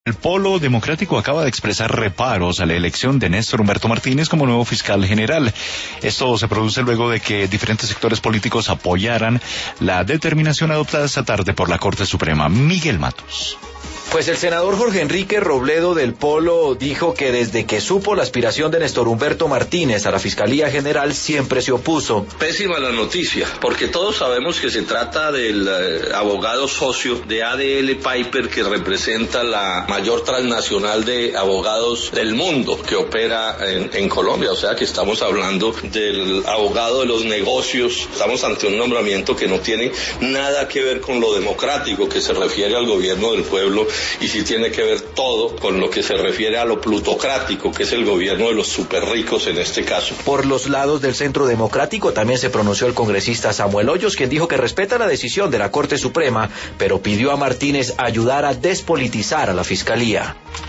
El Polo Democrático acaba de expresar reparos a la elección de Néstor Humberto Martínez como nuevo fiscal general. Esto se produce luego de que diferentes sectores políticos apoyaran la determinación adoptada esta tarde por la Corte Suprema. Miguel Matos. Pues el senador Jorge Enrique Robledo del Polo dijo que desde que supo la aspiración de Néstor Humberto Martínez a la Fiscalía General siempre se opuso. Pésima la noticia, porque todos sabemos que se trata del abogado socio de ADL Piper, que representa la mayor transnacional de abogados del mundo que opera en Colombia. O sea que estamos hablando del abogado de los negocios. Estamos ante un nombramiento que no tiene nada que ver con lo democrático, que se refiere al gobierno del pueblo, y sí tiene que ver todo con lo que se refiere a lo plutocrático, que es el gobierno de los superricos en este caso. Por los lados del Centro Democrático también se pronunció el congresista Samuel Hoyos, quien dijo que respeta la decisión de la Corte Suprema, pero pidió a Martínez ayudar a despolitizar a la Fiscalía.